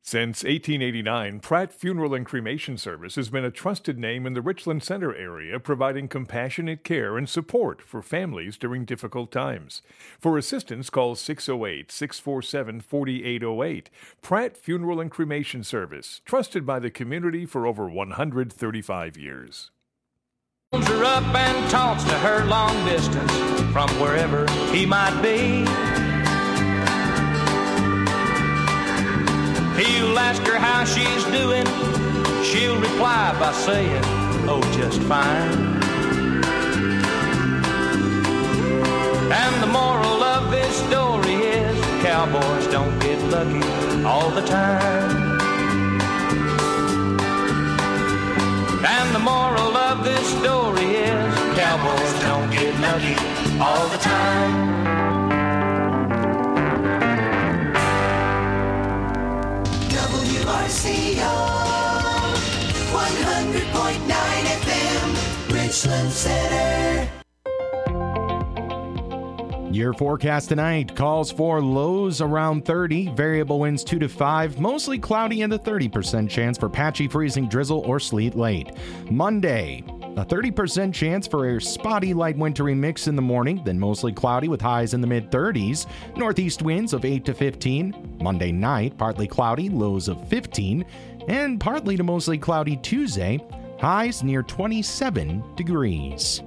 Since 1889, Pratt Funeral and Cremation Service has been a trusted name in the Richland Center area, providing compassionate care and support for families during difficult times. For assistance, call 608-647-4808. Pratt Funeral and Cremation Service, trusted by the community for over 135 years. Holds her up and talks to her long distance from wherever he might be. He'll ask her how she's doing. She'll reply by saying, oh, just fine. And the moral of this story is cowboys don't get lucky all the time. And the moral of this story is cowboys don't get lucky all the time. WRCO 100.9 FM, Richland Center. Your forecast tonight calls for lows around 30, variable winds 2 to 5, mostly cloudy and a 30% chance for patchy freezing drizzle or sleet late. Monday, a 30% chance for a spotty light wintry mix in the morning, then mostly cloudy with highs in the mid-30s. Northeast winds of 8 to 15. Monday night, partly cloudy, lows of 15. And partly to mostly cloudy Tuesday, highs near 27 degrees.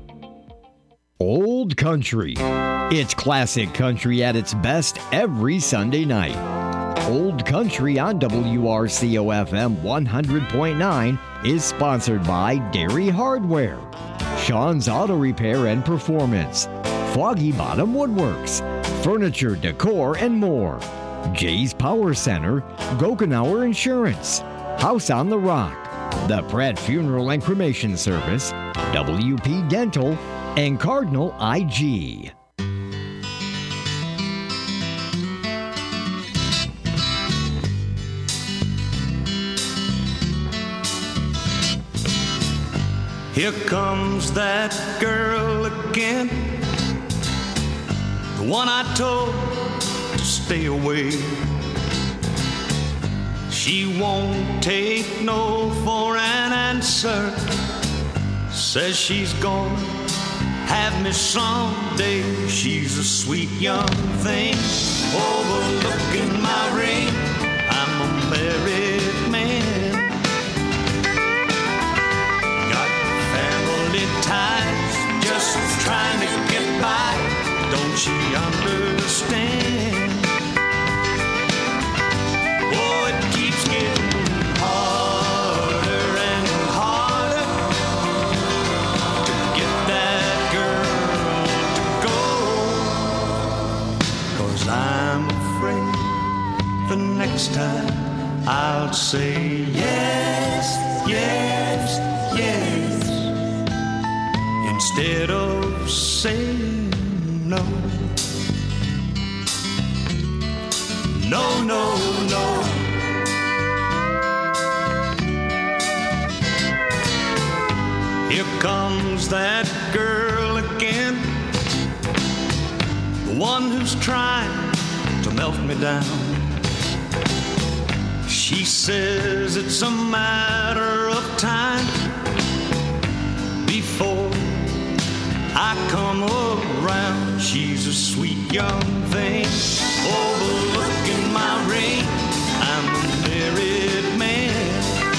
Old Country. It's classic country at its best every Sunday night. Old Country on WRCO FM 100.9 is sponsored by Dairy Hardware, Sean's Auto Repair and Performance, Foggy Bottom Woodworks, Furniture, Decor, and more, Jay's Power Center, Gokenauer Insurance, House on the Rock, the Pratt Funeral and Cremation Service, WP Dental, and Cardinal IG. Here comes that girl again, the one I told to stay away. She won't take no for an answer, says she's gonna have me someday. She's a sweet young thing, overlooking my ring. I'm a married man, got family ties, just trying to get by. Don't she understand? Oh, it keeps getting harder and harder to get that girl to go. 'Cause I'm afraid the next time I'll say yes, yes, yes, instead of saying no. No, no, no. Here comes that girl again, the one who's trying to melt me down. She says it's a matter of time before I come around. She's a sweet young thing, overlooking my ring. I'm a married man,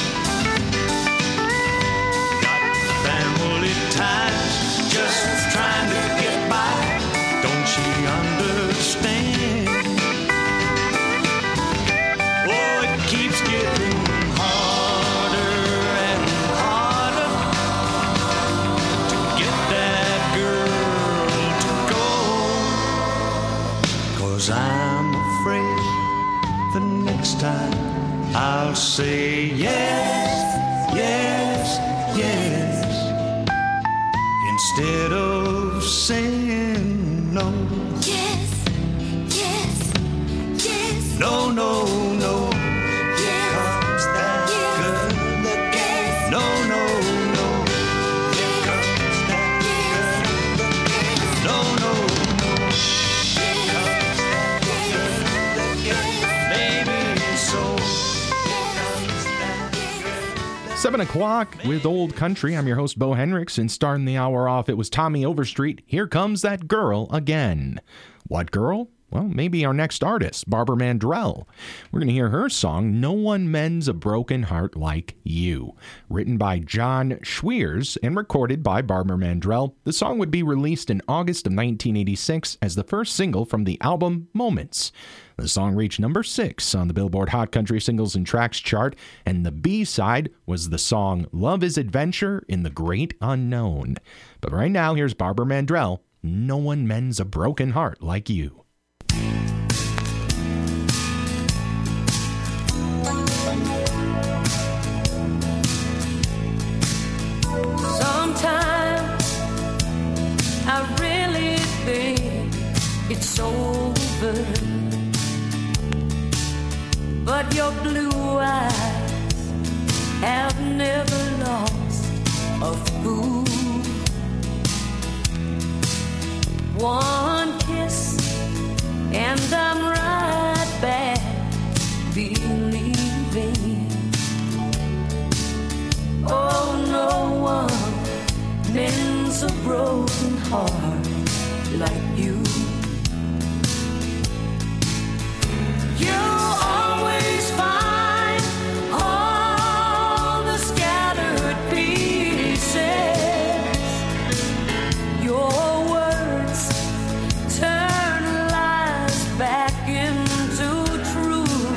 got family ties, just trying to get by. Don't she understand? Oh, it keeps getting harder and harder to get that girl to go. 'Cause I'm afraid the next time I'll say yes, yes, yes, instead of saying no. Yes, yes, yes. No, no, no. Yes, Comes that yes, girl again. yes. No, no, no. Here comes that girl again. No, no, no. Here comes that girl again. Baby, so 7 o'clock with Old Country. I'm your host, Bo Hendricks, and starting the hour off, it was Tommy Overstreet. Here Comes That Girl Again. What girl? Well, maybe our next artist, Barbara Mandrell. We're going to hear her song, No One Mends a Broken Heart Like You. Written by John Schweers and recorded by Barbara Mandrell, the song would be released in August of 1986 as the first single from the album Moments. The song reached number 6 on the Billboard Hot Country Singles and Tracks chart, and the B-side was the song Love is Adventure in the Great Unknown. But right now, here's Barbara Mandrell, No One Mends a Broken Heart Like You. Sometimes I really think it's over, but your blue eyes have never lost a fool. One kiss and I'm right back believing. Oh, no one mends a broken heart like you. You always find all the scattered pieces. Your words turn lies back into truth.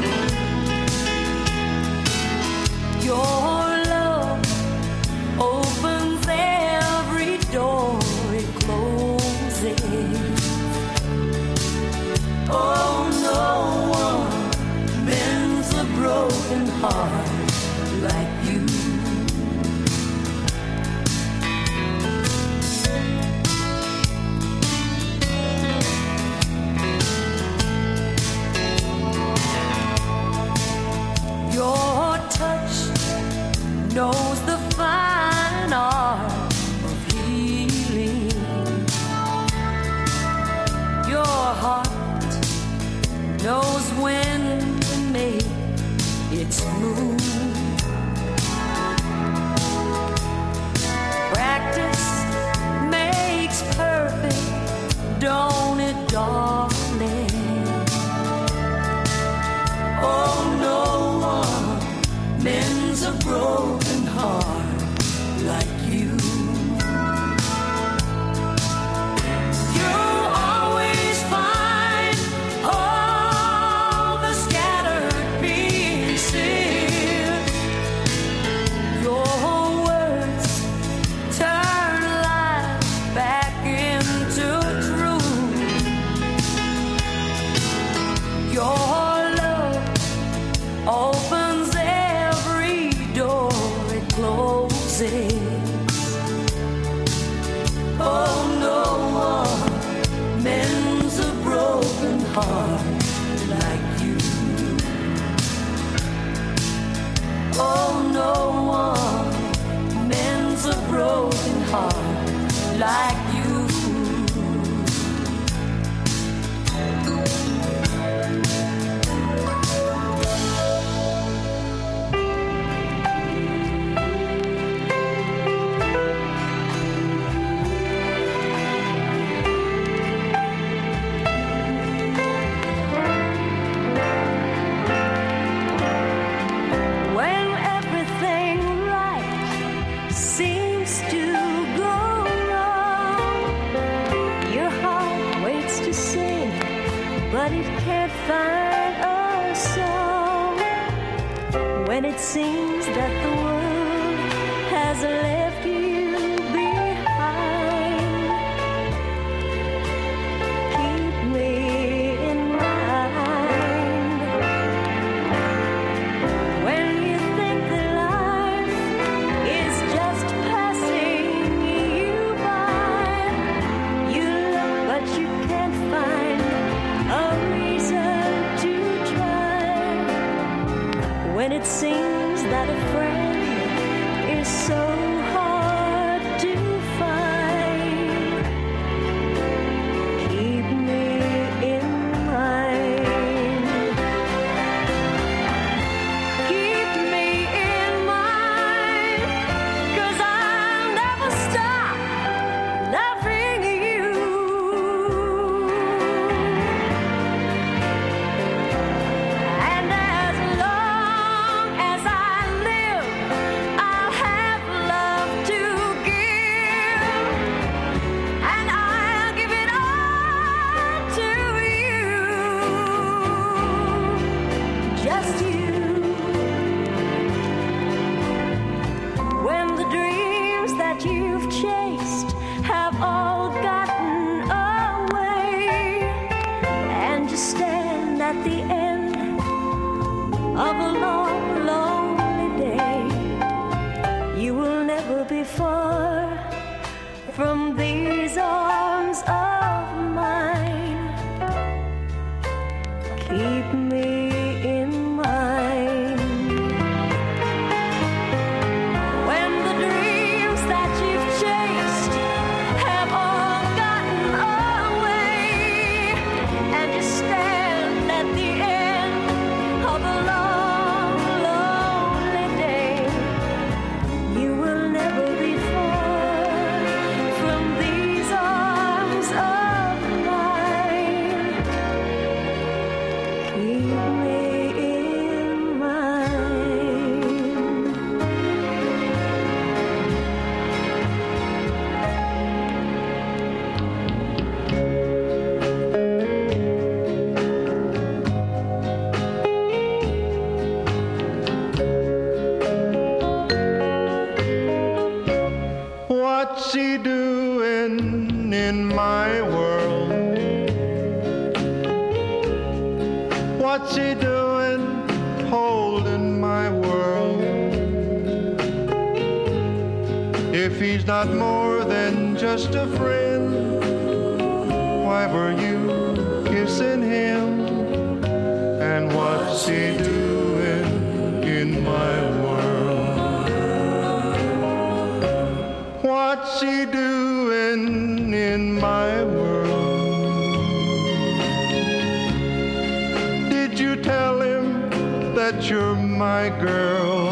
Your love opens every door it closes. Oh, no one mends a broken heart like you. Your touch knows the fine art of healing. Your heart knows when to make its move. Practice makes perfect, don't it, darling? Oh, no one mends a broken heart like you. You always find all the scattered pieces. Your words turn lies back into truth. Your love opens every door it closes. Oh, no one mends a broken heart like you. Oh, no one mends a broken heart like you. When everything right seems to go wrong, your heart waits to sing, but it can't find a song. When it seems that the world has left you behind, keep me in mind. When you think that life is just passing you by, you look but you can't find a reason to try. When it seems that a friend is so hard to find, keep me in mind. Keep me in mind. just you. When the dreams that you've chased have all gotten away, and you stand at the end of a long, lonely day, you will never be far from these arms of mine. Keep me in mind. When the dreams that you've chased have all gotten away, and you stand at the end of a long, lonely day, you will never be far from these arms of mine. Keep me in mind. What's he doing in my world? What's he doing holding my world? If he's not more than just a friend, why were you kissing him? And what's he doing in my world? What's he doing in my world? Did you tell him that you're my girl?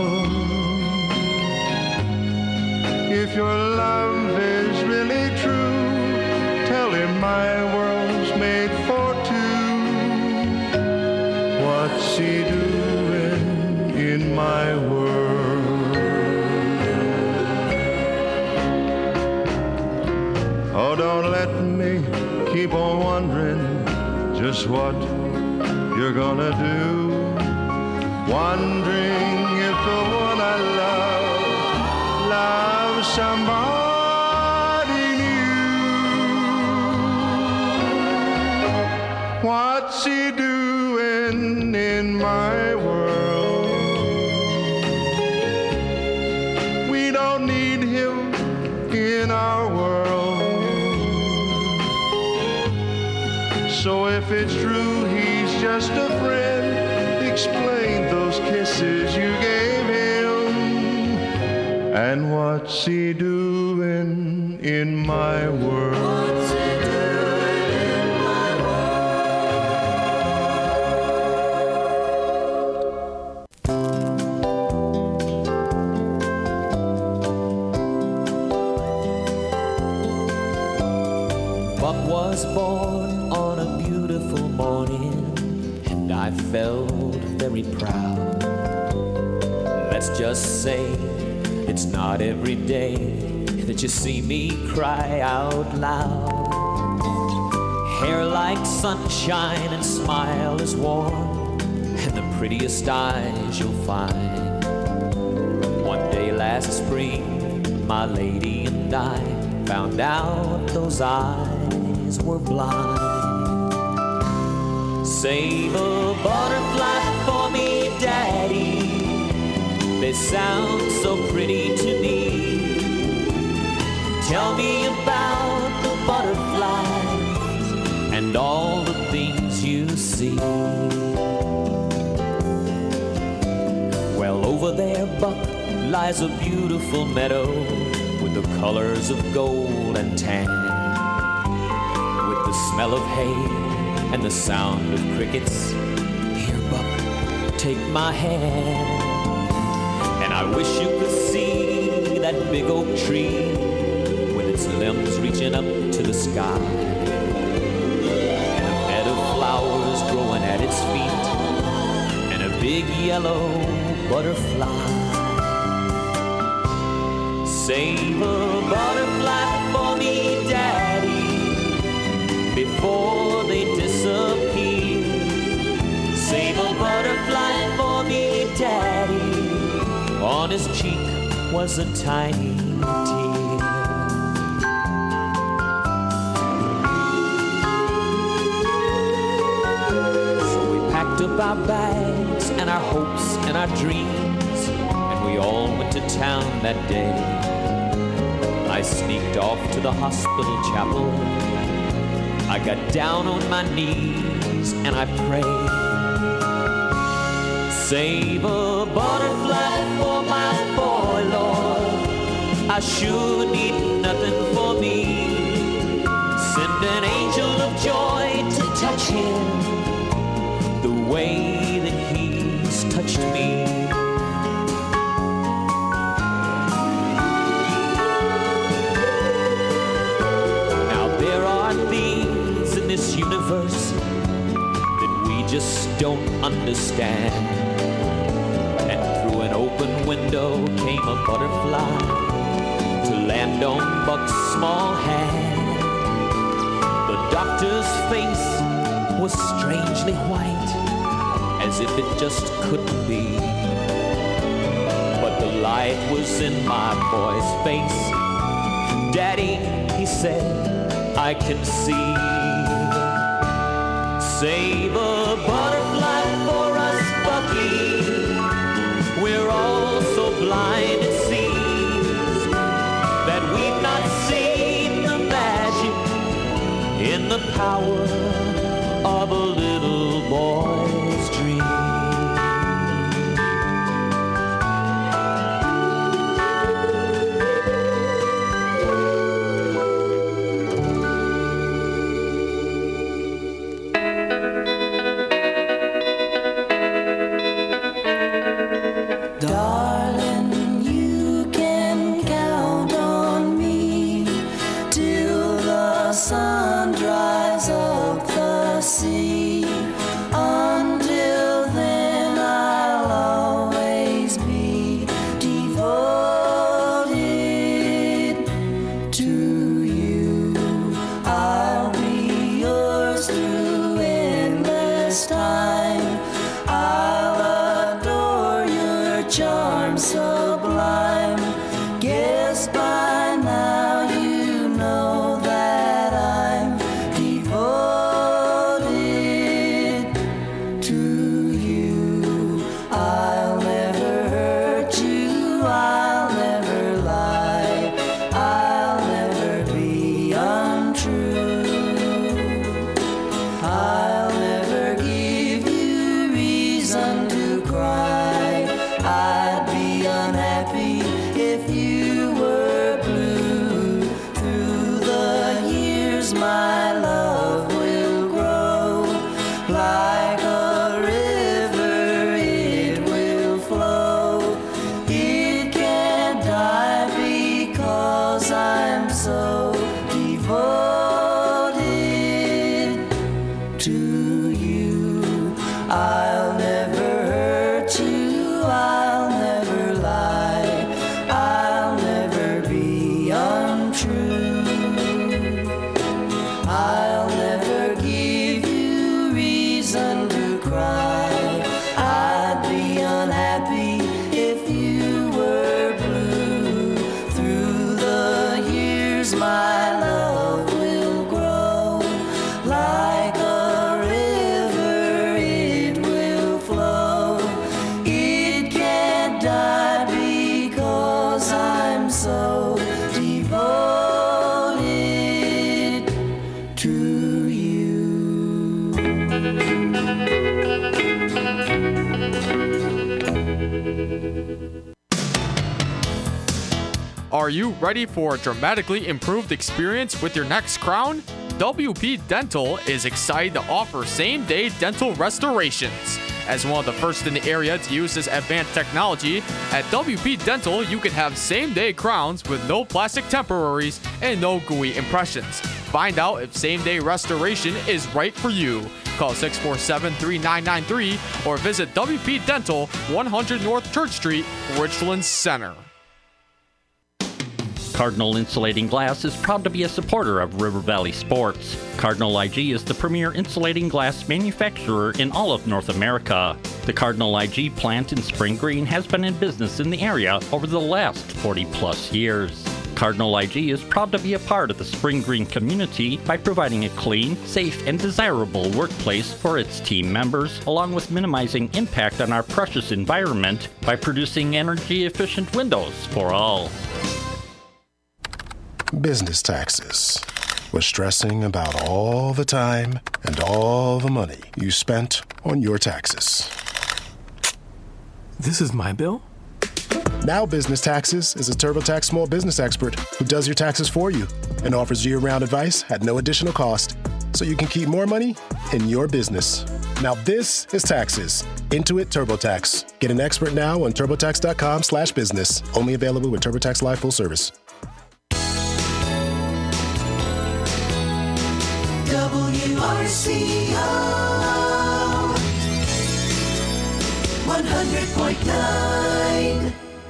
If your love is really true, tell him my world's made for two. What's he doing in my world? Oh, don't let me keep on wondering just what you're gonna do. Wondering if the one I love loves somebody new. What's he doing in my world? We don't need him in our world. So if it's true he's just a friend, explain those kisses you gave him. And what's he doing in my world? Buck was born on a beautiful morning, and I felt very proud. Let's just say it's not every day that you see me cry out loud. Hair like sunshine and smile as warm, and the prettiest eyes you'll find. One day last spring, my lady and I found out those eyes were blind. Save a butterfly for me, Daddy. They sound so pretty to me. Tell me about the butterflies and all the things you see. Well, over there, Buck, lies a beautiful meadow with the colors of gold and tan, with the smell of hay and the sound of crickets. Here, Buck, take my hand. And I wish you could see that big oak tree with its limbs reaching up to the sky, and a bed of flowers growing at its feet, and a big yellow butterfly. Save a butterfly for me, Daddy, before they disappear. Save a butterfly for on his cheek was a tiny tear. So we packed up our bags and our hopes and our dreams, and we all went to town that day. I sneaked off to the hospital chapel. I got down on my knees and I prayed. Save a butterfly for my boy, Lord. I sure need nothing for me. Send an angel of joy to touch him the way that he's touched me. Now there are things in this universe that we just don't understand. Open window came a butterfly to land on Buck's small hand. The doctor's face was strangely white, as if it just couldn't be. But the light was in my boy's face. Daddy, he said, I can see. Save a butterfly for us, Bucky. We're all so blind it seems that we've not seen the magic in the power of a little boy's dream. Are you ready for a dramatically improved experience with your next crown? WP Dental is excited to offer same-day dental restorations. As one of the first in the area to use this advanced technology, at WP Dental you can have same-day crowns with no plastic temporaries and no gooey impressions. Find out if same-day restoration is right for you. Call 647-3993 or visit WP Dental, 100 North Church Street, Richland Center. Cardinal Insulating Glass is proud to be a supporter of River Valley sports. Cardinal IG is the premier insulating glass manufacturer in all of North America. The Cardinal IG plant in Spring Green has been in business in the area over the last 40-plus years. Cardinal IG is proud to be a part of the Spring Green community by providing a clean, safe, and desirable workplace for its team members, along with minimizing impact on our precious environment by producing energy-efficient windows for all. Business taxes. We're stressing about all the time and all the money you spent on your taxes. This is my bill? Now Business Taxes is a TurboTax small business expert who does your taxes for you and offers year-round advice at no additional cost, so you can keep more money in your business. Now this is taxes. Intuit TurboTax. Get an expert now on TurboTax.com/business. Only available with TurboTax Live full service. WRCO 100.9.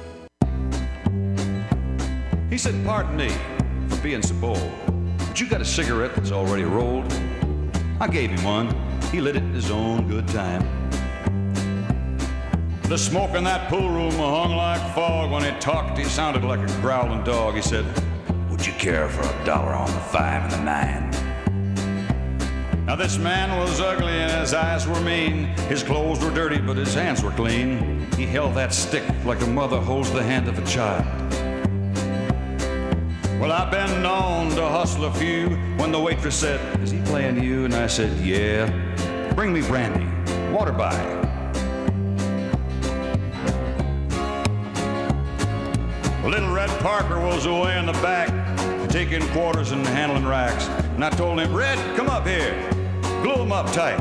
He said, "Pardon me for being so bold, but you got a cigarette that's already rolled?" I gave him one. He lit it in his own good time. The smoke in that pool room hung like fog. When he talked, he sounded like a growling dog. He said, "Would you care for $1 on the 5 and the 9? Now this man was ugly and his eyes were mean. His clothes were dirty, but his hands were clean. He held that stick like a mother holds the hand of a child. Well, I've been known to hustle a few. When the waitress said, "Is he playing you?" And I said, "Yeah." "Bring me brandy, water by." Little Red Parker was away in the back, taking quarters and handling racks. And I told him, "Red, come up here. Glue him up tight."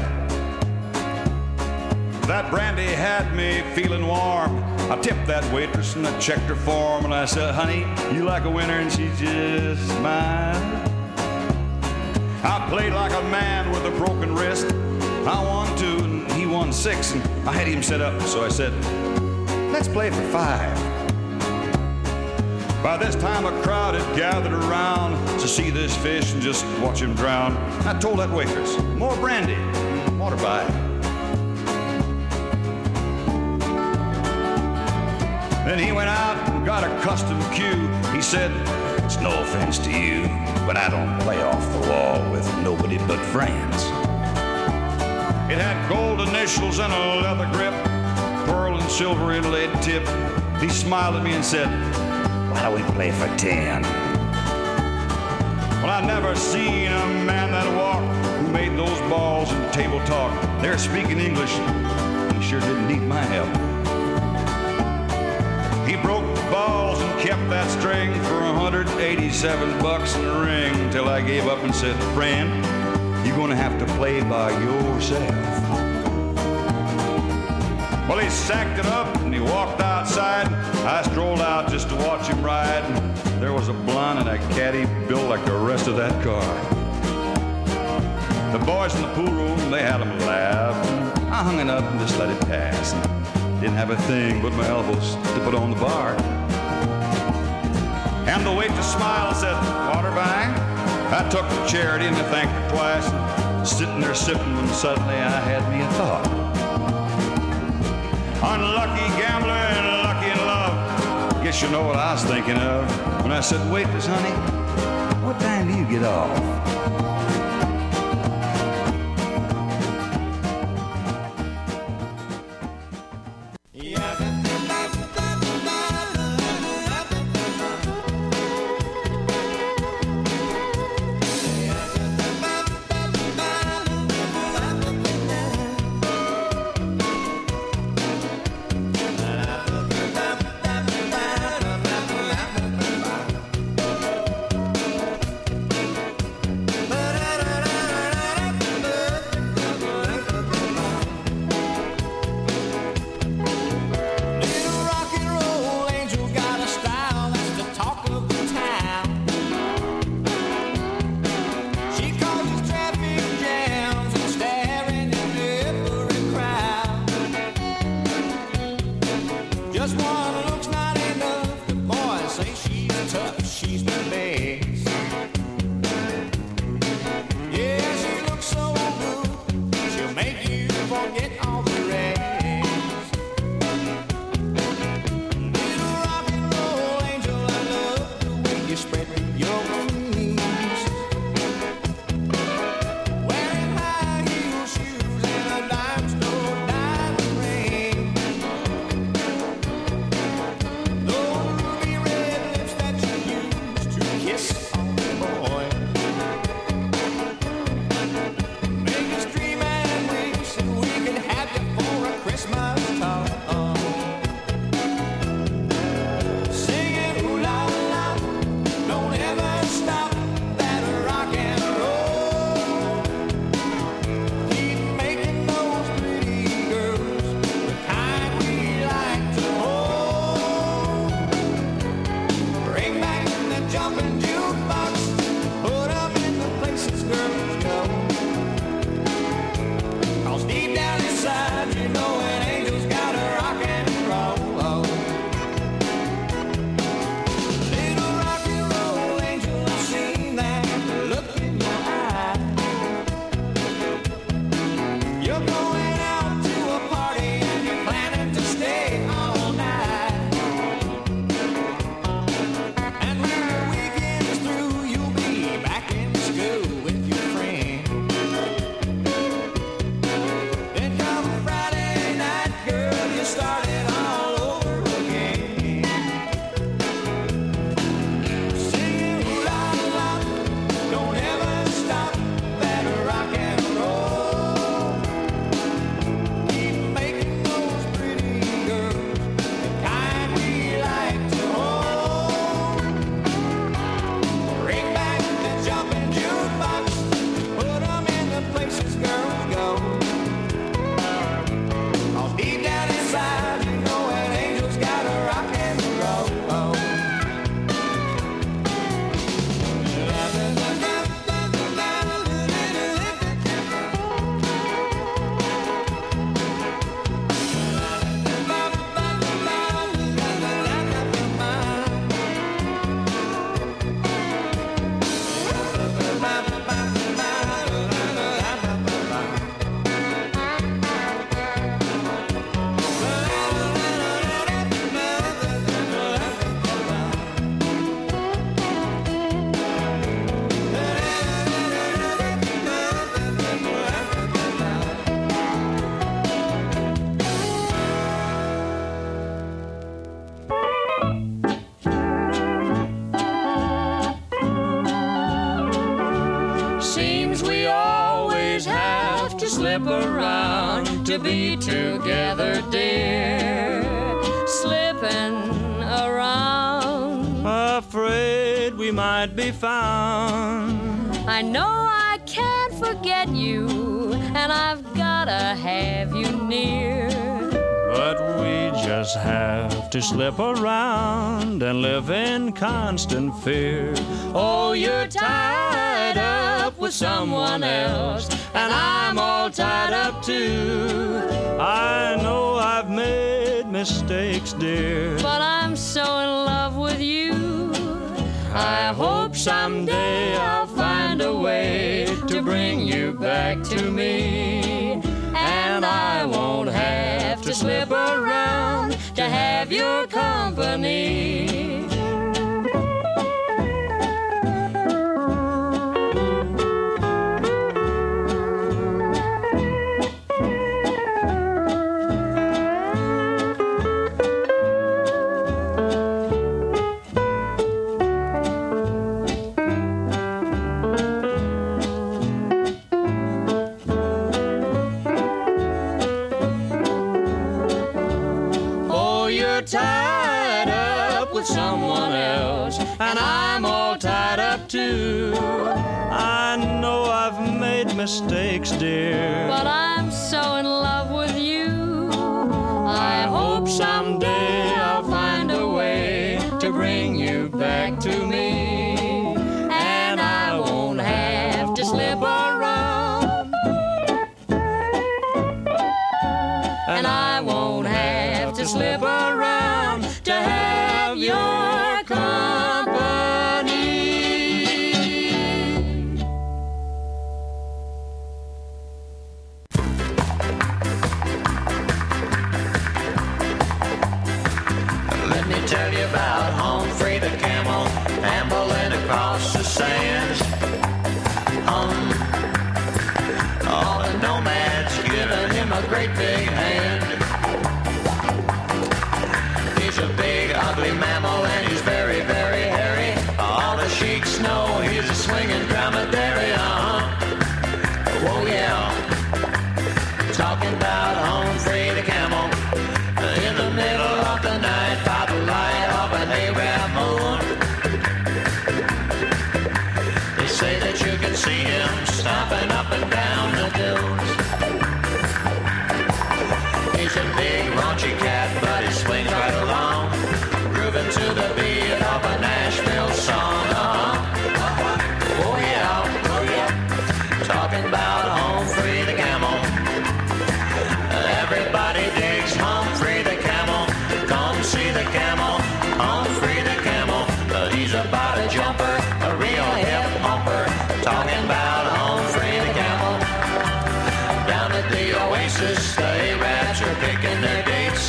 That brandy had me feeling warm. I tipped that waitress and I checked her form. And I said, "Honey, you like a winner?" And she just smiled. I played like a man with a broken wrist. I won 2 and he won 6. And I had him set up, so I said, "Let's play for 5. By this time, a crowd had gathered around to see this fish and just watch him drown. I told that waitress, "More brandy, water by." Then he went out and got a custom cue. He said, "It's no offense to you, but I don't play off the wall with nobody but friends." It had gold initials and a leather grip, pearl and silver inlaid tip. He smiled at me and said, "Why don't we play for 10? Well, I never seen a man that walked who made those balls and table talk. They're speaking English. He sure didn't need my help. He broke the balls and kept that string for $187 in the ring till I gave up and said, "Friend, you're gonna have to play by yourself." Well, he sacked it up and he walked outside. I strolled out just to watch him ride. And there was a blonde and a caddy built like the rest of that car. The boys in the pool room, they had him laugh. I hung it up and just let it pass. And didn't have a thing but my elbows to put on the bar. And the waitress smiled and said, "Water by?" I took the charity and I thanked her twice. And sitting there sipping when suddenly I had me a thought. Unlucky gambler and lucky in love. Guess you know what I was thinking of when I said, "Waitress, honey, what time do you get off?" Just one look's not enough. The boys say she's tough, she's to be together, dear, slipping around. Afraid we might be found. I know I can't forget you, and I've gotta have you near. But we just have to slip around and live in constant fear. Oh, you're tied up with someone else, and I'm all tied up too. I know I've made mistakes, dear, but I'm so in love with you. I hope someday I'll find a way to bring you back to me, and I won't have to slip around to have your company. Tied up with someone else, and I'm all tied up too. I know I've made mistakes, dear, but I'm so in love with you. I hope someday I'll find a way to bring you back to me, and I won't have to slip around, and I won't have to slip around to have your company. Let me tell you about Humphrey the camel, ambling across the sands. All the nomads giving him a great big hand. He's a big, ugly mammal, and he's very, very hairy. All the sheiks know he's a swinging dromedary, Oh, yeah. Talking about Humphrey the camel. In the middle of the night, by the light of an Arab moon. They say that you can see him stomping up and down the dunes. He's a big, raunchy cat, but he swings right along, grooving to the beat of a Nashville song. Oh yeah, oh yeah. Talking about Humphrey the camel. Everybody digs Humphrey the camel. Come see the camel, Humphrey the camel. He's about a jumper, a real hip humper. Talking about Humphrey the camel. Down at the Oasis, the Arabs are picking their dates.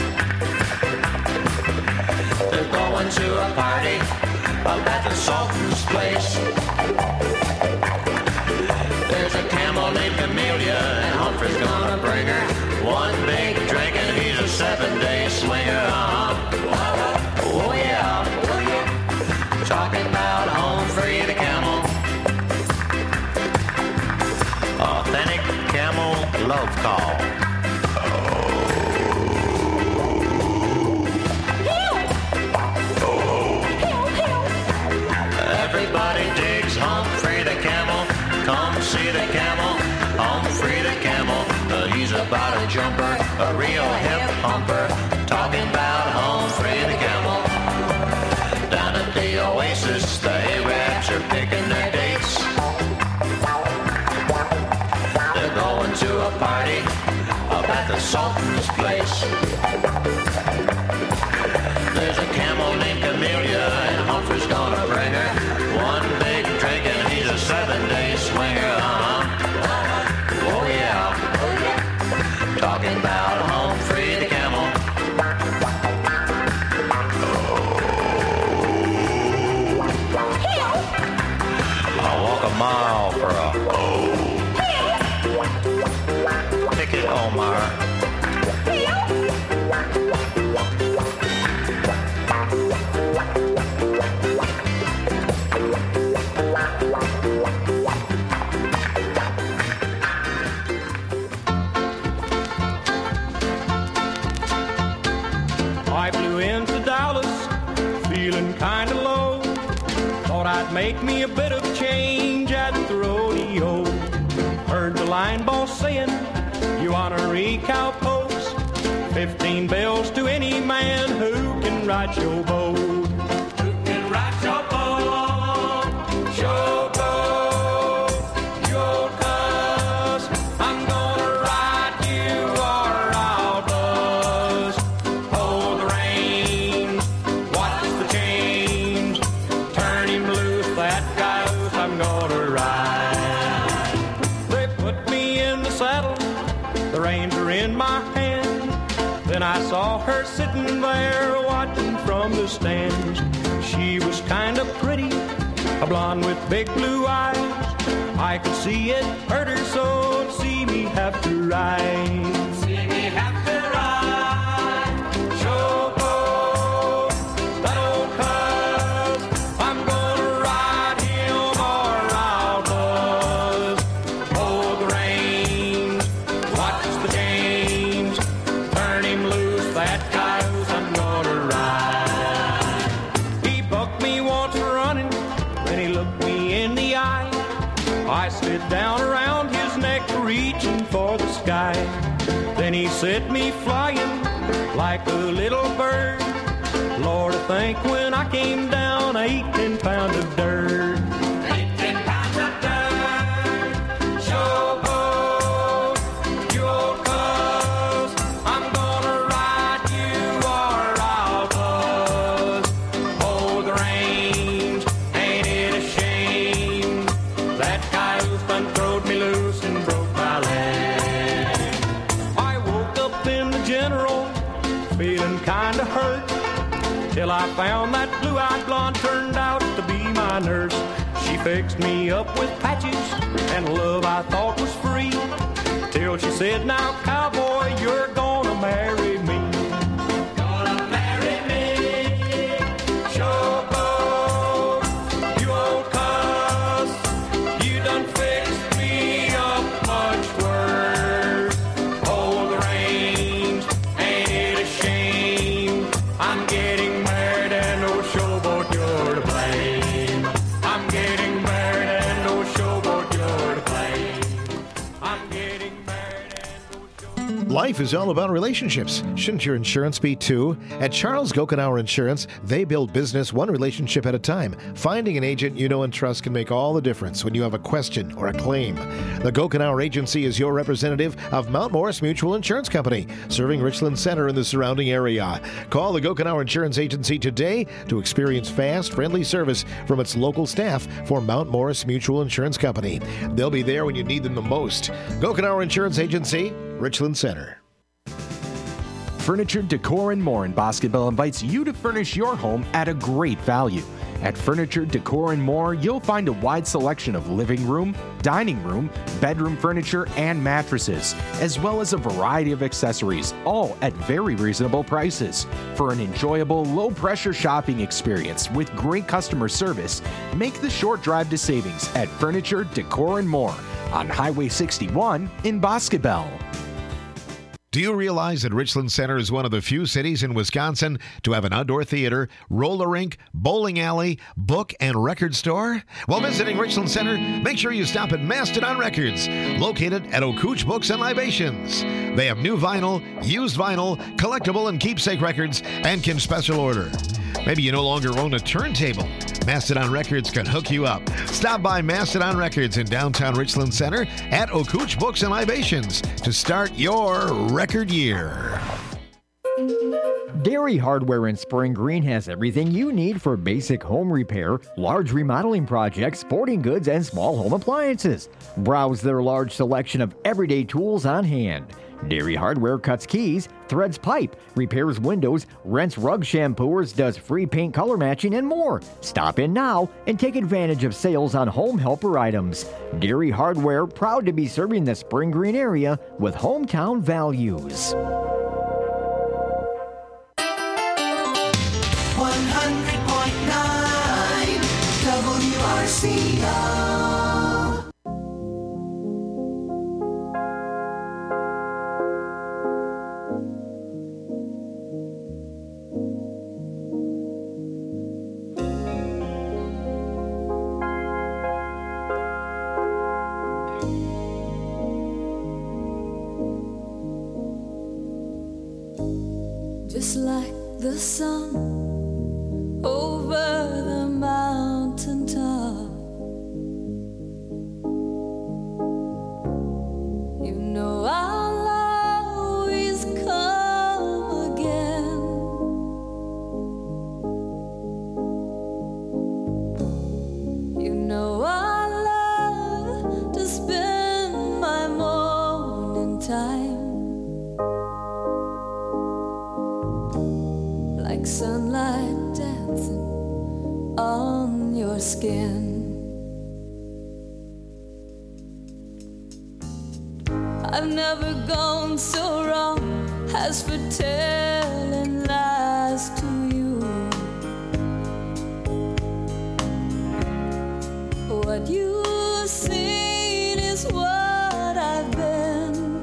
They're going to a party up at the Sultan's place. There's a camel named Camellia, and Humphrey's gonna bring her one big drink, and he's a 7-day swinger. Oh yeah, oh yeah. Talking about Humphrey the camel. Authentic camel love call. Everybody digs Humphrey the camel. Come see the camel, Humphrey the camel. He's about a jumper, a real hip humper. Talking about Humphrey the camel. Down at the Oasis, the Arabs are picking their dates. They're going to a party up at the Sultan's place. There's a camel named Camellia, and Humphrey's gonna bring her one big drink, and he's a 7-day swinger. Oh yeah, oh yeah. Talking about Humphrey the camel. I'll walk a mile for a ticket, Omar. I flew into Dallas, feeling kinda low. Thought I'd make me a bit of change at the rodeo. Heard the line boss saying, you ornery cowpokes, 15 bells to any man who can ride your boat. Who can ride your boat? Showboat, you old cuss, I'm gonna ride you or I'll buzz. Hold the reins, watch the change, turn him loose, that guy loose, I'm gonna ride. They put me in the saddle, the reins are in my hand. Then I saw her sitting there watching from the stands. She was kind of pretty, a blonde with big blue eyes. I could see it hurt her so to see me have to ride. See me have to ride. Showboat, that old cuss, I'm gonna ride him or I'll buzz. Hold the reins, watch the change, turn him loose, that coyote I'm gonna ride. He bucked me once running, then he looked me in the eye. I slid down around his neck, reaching for the sky. Then he set me flying like a little bird. Lord, I think when I came down, I ate 10 pounds of dirt. 10 pounds of dirt. Showboat, you old cuss, I'm gonna ride you or I'll buzz. Hold the reins, ain't it a shame? That coyote done throwed me loose and broke my leg. I woke up in the general, feeling kinda hurt, till I found that blue-eyed blonde turned out to be my nurse. She fixed me up with patches and love I thought was free, till she said, now cowboy, you're gonna marry me. Gonna marry me. Showboat, you old cuss, you done fixed me up much worse. Hold the reins, ain't it a shame? I'm getting married and no showboat, you're to blame. I'm getting married and no showboat, you're to blame. I'm getting married and no showboat. Life is all about relationships. Shouldn't your insurance be too? At Charles Gokenauer Insurance, they build business one relationship at a time. Finding an agent you know and trust can make all the difference when you have a question or a claim. The Gokenauer Agency is your representative of Mount Morris Mutual Insurance Company, serving Richland Center and the surrounding area. Call the Gokenauer Insurance Agency today to experience fast, friendly service from its local staff for Mount Morris Mutual Insurance Company. They'll be there when you need them the most. Gokenauer Insurance Agency, Richland Center. Furniture, Decor, and More in Basketball invites you to furnish your home at a great value. At Furniture, Decor, and More, you'll find a wide selection of living room, dining room, bedroom furniture, and mattresses, as well as a variety of accessories, all at very reasonable prices. For an enjoyable, low-pressure shopping experience with great customer service, make the short drive to savings at Furniture, Decor, and More on Highway 61 in Basketball. Do you realize that Richland Center is one of the few cities in Wisconsin to have an outdoor theater, roller rink, bowling alley, book, and record store? While visiting Richland Center, make sure you stop at Mastodon Records, located at Okooch Books and Libations. They have new vinyl, used vinyl, collectible and keepsake records, and can special order. Maybe you no longer own a turntable. Mastodon Records can hook you up. Stop by Mastodon Records in downtown Richland Center at Okooch Books and Libations to start your record year. Dairy Hardware in Spring Green has everything you need for basic home repair, large remodeling projects, sporting goods, and small home appliances. Browse their large selection of everyday tools on hand. Dairy Hardware cuts keys, threads pipe, repairs windows, rents rug shampooers, does free paint color matching, and more. Stop in now and take advantage of sales on home helper items. Dairy Hardware, proud to be serving the Spring Green area with hometown values. 100.9 WRCO. the sun over the mountain top. You know I'll always come again. You know I love to spend my morning time like sunlight dancing on your skin. I've never gone so wrong as for telling lies to you. What you've seen is what I've been.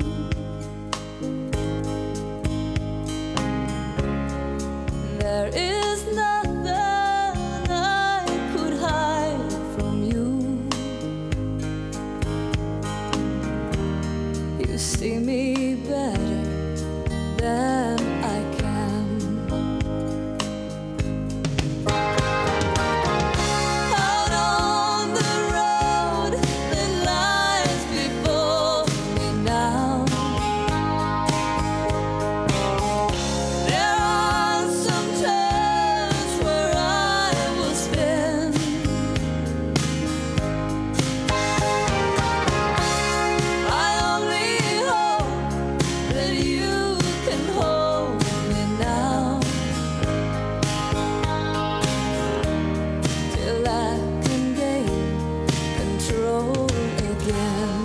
There is nothing I could hide from you. You see me better than I can. Out on the road that lies before me now, there are some turns where I will spin. I only hope that you can hold me now, till I can gain control again.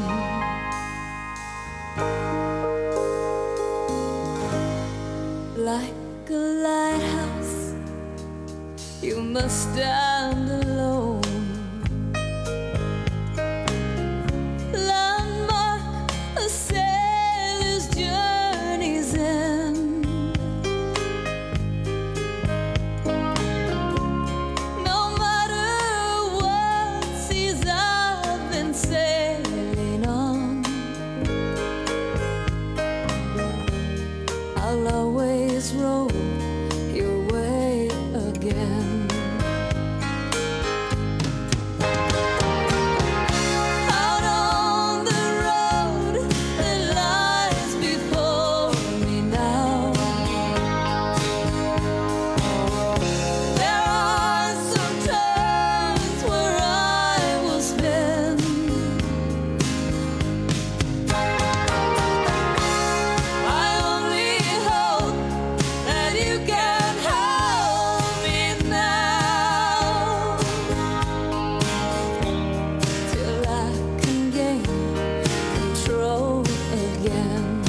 Like a lighthouse, you must stand alone. Landmark a sailor's journey's end. No matter what seas I've been sailing on, I'll always roll your way again. Out on the road that lies before me now, there are some turns where I will spin. I only hope that you can hold me now, till I can gain control again.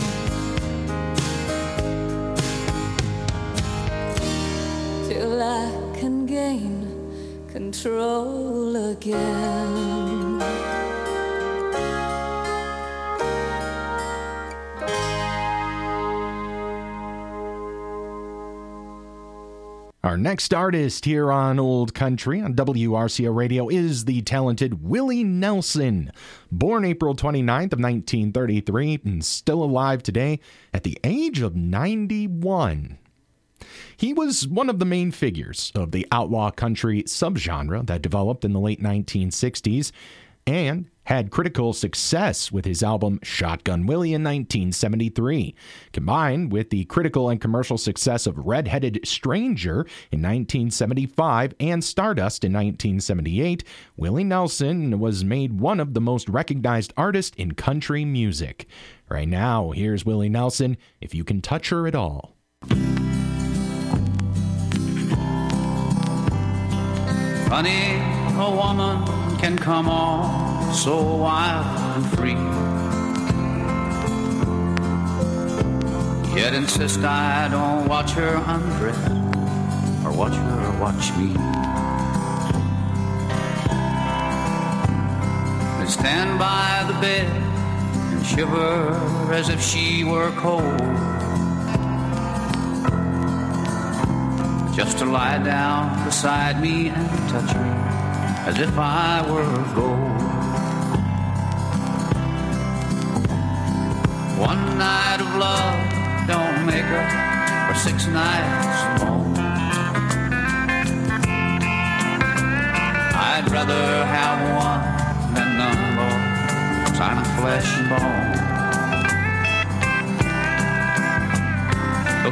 Till I can gain control again. Our next artist here on Old Country on WRCO Radio is the talented Willie Nelson. Born April 29th of 1933 and still alive today at the age of 91. He was one of the main figures of the outlaw country subgenre that developed in the late 1960s and had critical success with his album Shotgun Willie in 1973. Combined with the critical and commercial success of Red-Headed Stranger in 1975 and Stardust in 1978, Willie Nelson was made one of the most recognized artists in country music. Right now, here's Willie Nelson, If You Can Touch Her at All. Funny, a woman can come on so wild and free, yet insist I don't watch her undress or watch her watch me. I stand by the bed and shiver as if she were cold, just to lie down beside me and touch her as if I were gold. One night of love don't make up for 6 nights long.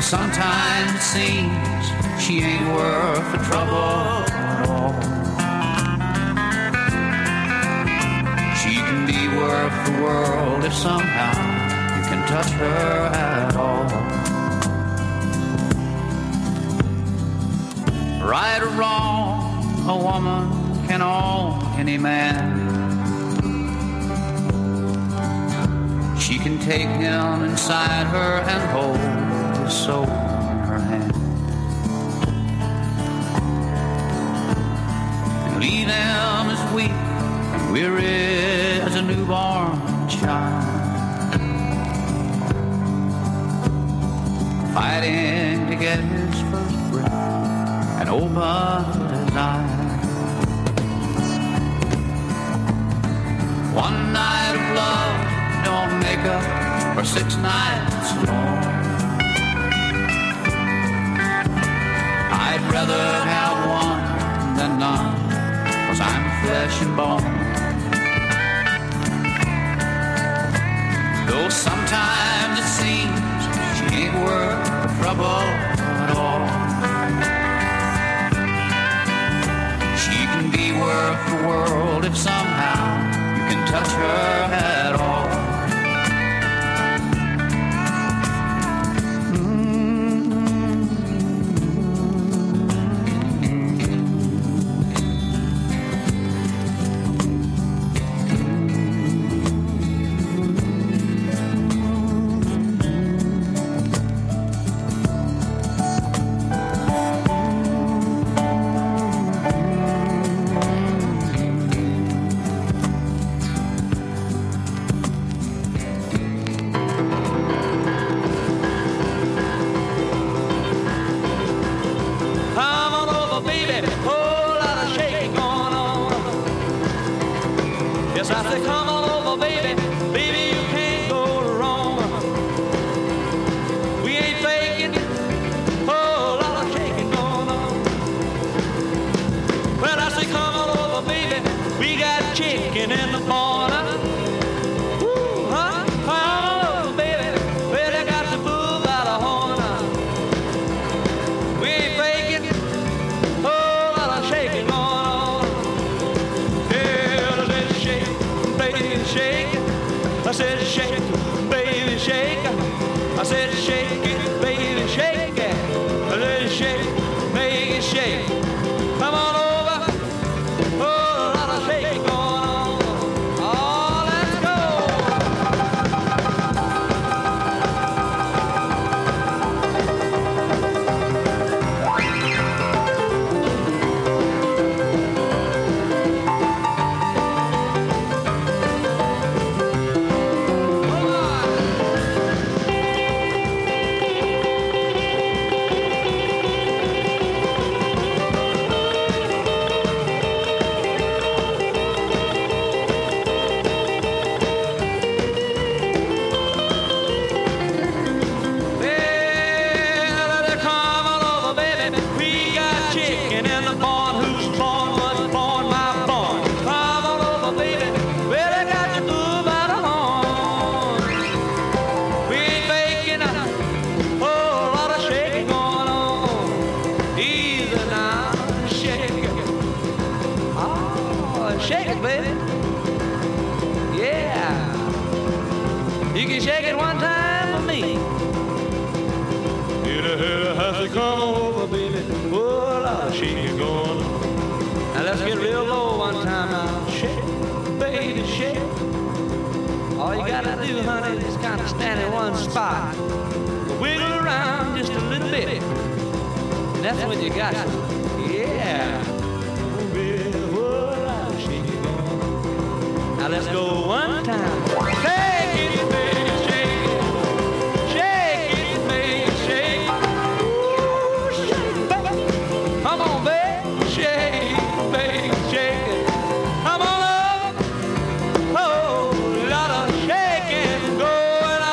But sometimes it seems she ain't worth the trouble at all. She can be worth the world if somehow you can touch her at all. Right or wrong, a woman can own any man. She can take him inside her and hold his soul in her hand, and leave him as weak and weary as a newborn child, fighting to get his first breath and open his eyes. One night of love don't make up for 6 nights long. I'd rather have one than none, 'cause I'm flesh and bone. Though sometimes it seems she ain't worth the trouble at all. She can be worth the world if somehow you can touch her at all. I said shake it, baby, shake it. I said shake it, baby, shake it. I said shake it, make it shake. Come on over. Oh, a lot of shaking going on. Oh, let's shake it, baby. Yeah. You can shake it one time for me. Hit a has to come over, baby. Oh, a lot of shaking going on. Now let's get real low one time now. Shake, baby, shake. All you gotta do, honey, is kind of stand in one spot. Wiggle around just a little bit. And that's when you got it. Yeah. Now let's go one time. Shake it, baby, shake it. Shake it, baby, shake it. Ooh, shake it, baby. Come on, baby, shake it, baby, shake it. Come on up. Oh, a lot of shaking going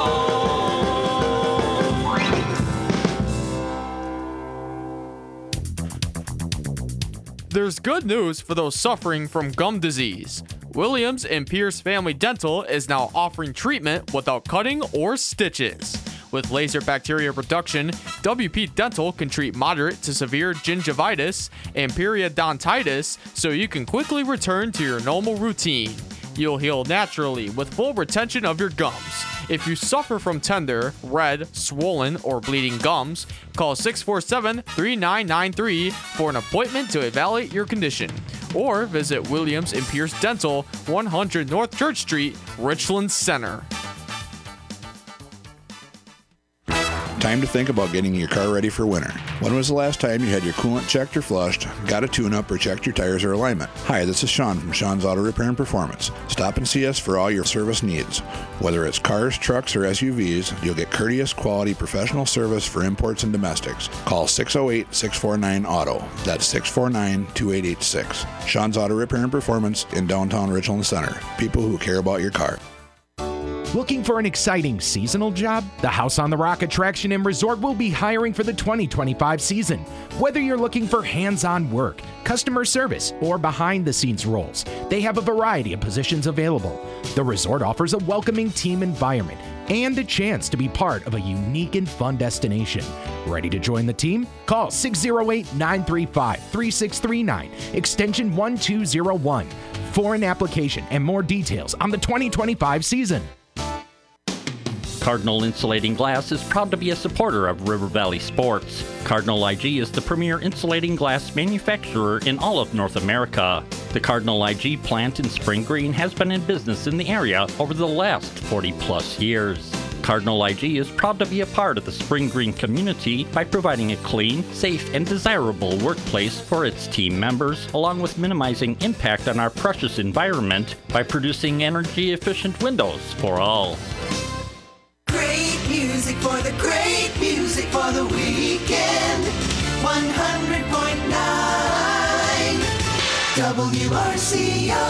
on. There's good news for those suffering from gum disease. Williams and Pierce Family Dental is now offering treatment without cutting or stitches. With laser bacteria reduction, WP Dental can treat moderate to severe gingivitis and periodontitis so you can quickly return to your normal routine. You'll heal naturally with full retention of your gums. If you suffer from tender, red, swollen, or bleeding gums, call 647-3993 for an appointment to evaluate your condition. Or visit Williams & Pierce Dental, 100 North Church Street, Richland Center. Time to think about getting your car ready for winter. When was the last time you had your coolant checked or flushed, got a tune-up, or checked your tires or alignment? Hi, this is Sean from Sean's Auto Repair and Performance. Stop and see us for all your service needs. Whether it's cars, trucks, or SUVs, you'll get courteous, quality, professional service for imports and domestics. Call 608-649-AUTO. That's 649-2886. Sean's Auto Repair and Performance in downtown Richland Center. People who care about your car. Looking for an exciting seasonal job? The House on the Rock Attraction and Resort will be hiring for the 2025 season. Whether you're looking for hands-on work, customer service, or behind-the-scenes roles, they have a variety of positions available. The resort offers a welcoming team environment and a chance to be part of a unique and fun destination. Ready to join the team? Call 608-935-3639, extension 1201, for an application and more details on the 2025 season. Cardinal Insulating Glass is proud to be a supporter of River Valley Sports. Cardinal IG is the premier insulating glass manufacturer in all of North America. The Cardinal IG plant in Spring Green has been in business in the area over the last 40-plus years. Cardinal IG is proud to be a part of the Spring Green community by providing a clean, safe, and desirable workplace for its team members, along with minimizing impact on our precious environment by producing energy-efficient windows for all. Music for the great music for the weekend. 100.9 WRCO.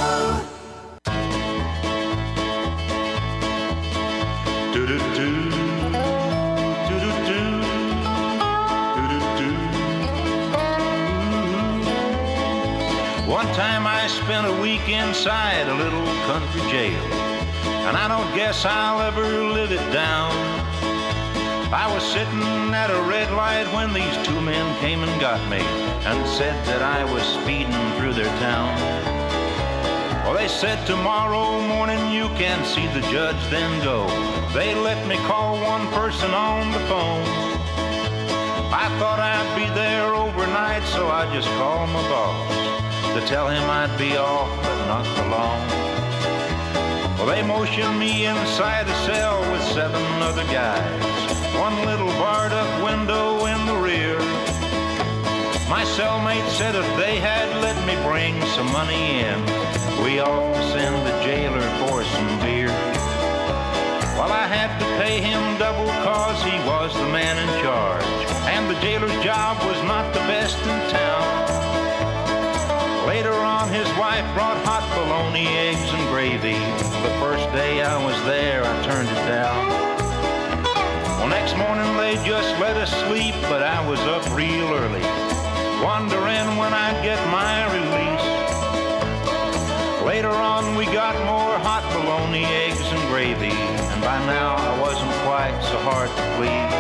One time I spent a week inside a little country jail, and I don't guess I'll ever live it down. I was sitting at a red light when these two men came and got me and said that I was speeding through their town. Well, they said tomorrow morning you can see the judge, then go. They let me call one person on the phone. I thought I'd be there overnight, so I just called my boss to tell him I'd be off, but not for long. Well, they motioned me inside a cell with 7 other guys, one little barred up window in the rear. My cellmate said if they had let me bring some money in, we ought to send the jailer for some beer. Well, I had to pay him double cause he was the man in charge, and the jailer's job was not the best in town. Later on, his wife brought hot bologna, eggs, and gravy. The first day I was there, I turned it down. Well, next morning they just let us sleep, but I was up real early, wondering when I'd get my release. Later on we got more hot bologna, eggs, and gravy, and by now I wasn't quite so hard to please.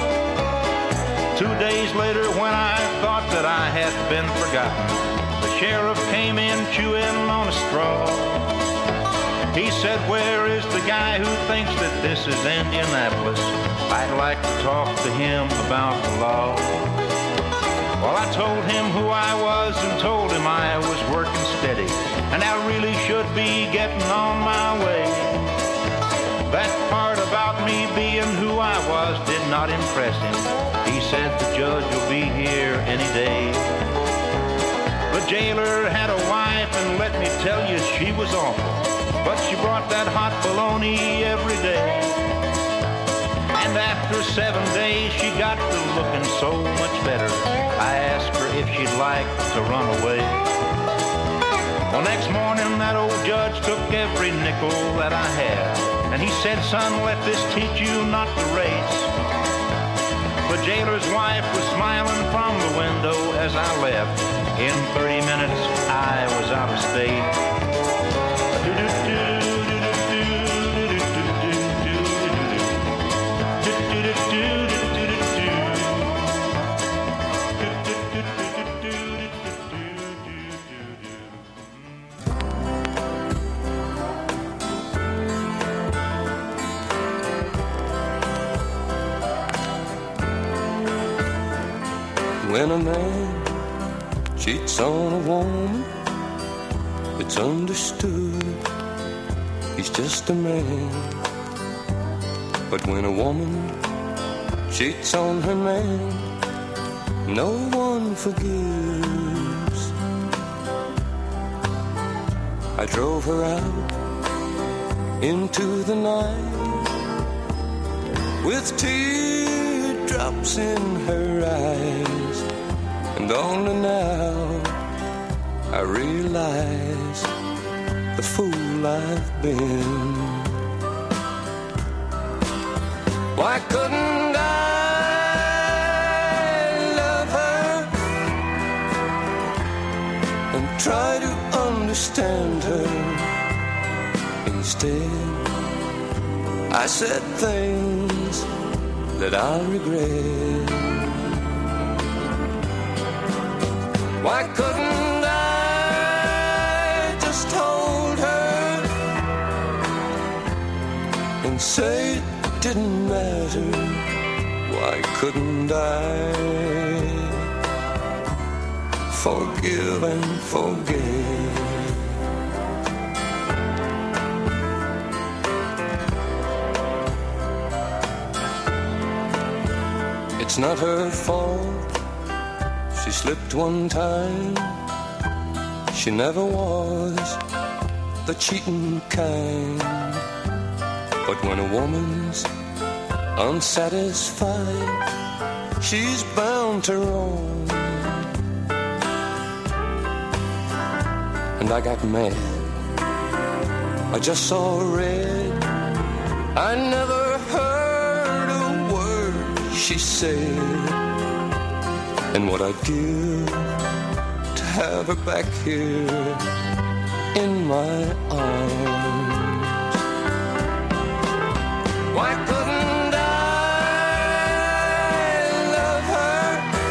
2 days later, when I thought that I had been forgotten, the sheriff came in chewing on a straw. He said, "Where is the guy who thinks that this is Indianapolis? I'd like to talk to him about the law." Well, I told him who I was and told him I was working steady, and I really should be getting on my way. That part about me being who I was did not impress him. He said the judge will be here any day. The jailer had a wife, and let me tell you, she was awful, but she brought that hot bologna every day. And after 7 days, she got to looking so much better. I asked her if she'd like to run away. Well, next morning, that old judge took every nickel that I had, and he said, "Son, let this teach you not to race." The jailer's wife was smiling from the window as I left. In 30 minutes, I was out of state. when a man cheats on a woman, it's understood he's just a man. But when a woman cheats on her man, no one forgives. I drove her out into the night with teardrops in her eyes, and only now I realize the fool I've been. Why couldn't I love her and try to understand her? Instead, I said things that I'll regret. Why couldn't I just hold her and say it didn't matter? Why couldn't I forgive and forget? It's not her fault, she slipped one time. She never was the cheating kind. But when a woman's unsatisfied, she's bound to roam. And I got mad, I just saw red. I never heard a word she said. And what I'd give to have her back here in my arms. Why couldn't I love her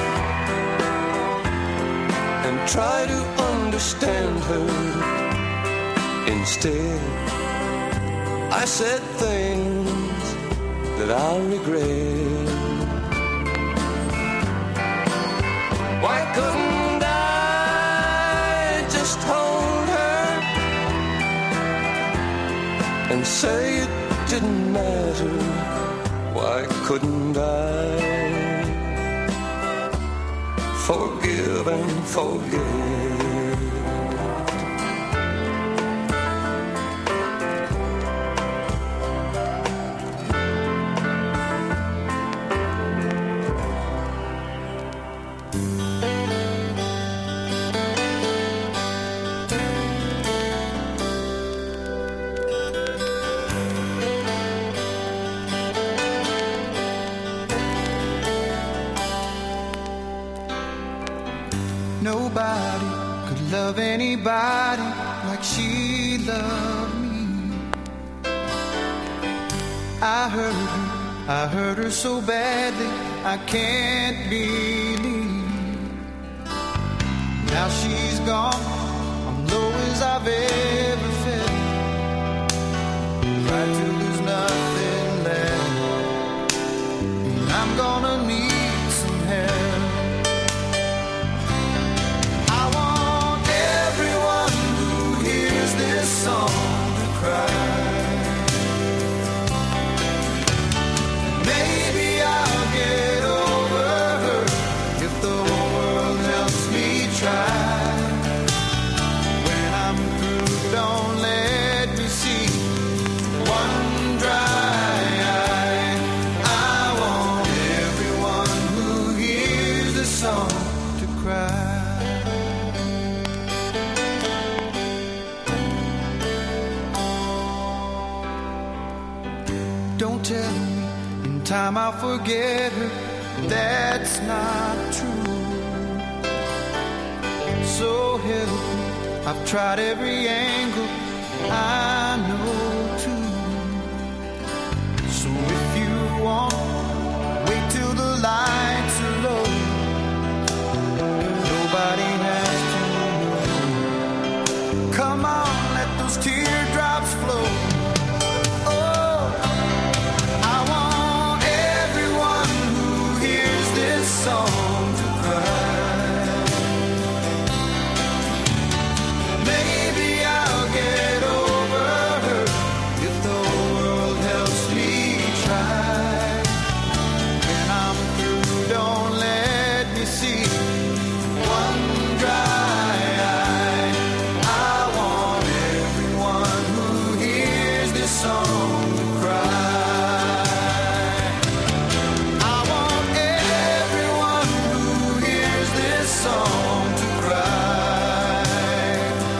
and try to understand her? Instead, I said things that I'll regret. Why couldn't I just hold her and say it didn't matter? Why couldn't I forgive and forget? Nobody could love anybody like she loved me. I hurt her so badly, I can't believe. Now she's gone, I'm low as I've ever felt. Right till there's nothing left, and I'm gonna need some help. This song to cry. Maybe I'll get over her if the whole world helps me try. When I'm through, don't let me see one dry eye. I want everyone who hears this song to cry. Don't tell me in time I'll forget her, that's not true. So help me, I've tried every angle I know to. So if you want, wait till the lights are low. Nobody has to know. Come on, let those teardrops flow. Song to cry. Maybe I'll get over her if the world helps me try. When I'm through, don't let me see one dry eye. I want everyone who hears this song to cry. I want everyone who hears this song to cry.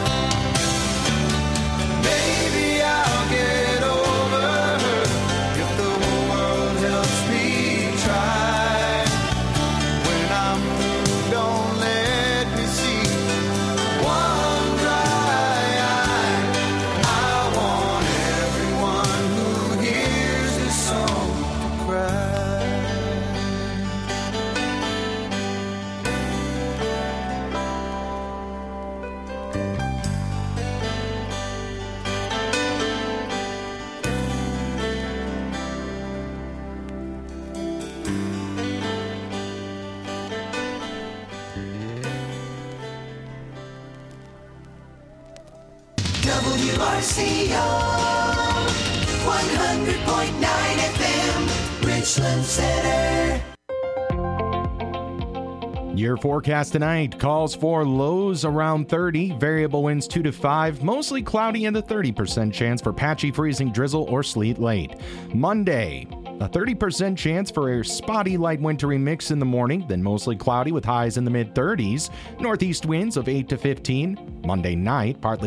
Maybe I'll get over her if the whole world helps me try. When I'm through, don't let me see one dry eye. I want everyone who hears this song to cry. WRCO 100.9 FM, Richland Center. Your forecast tonight calls for lows around 30, variable winds 2 to 5, mostly cloudy and a 30% chance for patchy freezing drizzle or sleet late. Monday, a 30% chance for a spotty light wintry mix in the morning, then mostly cloudy with highs in the mid 30s. Northeast winds of 8 to 15. Monday night, partly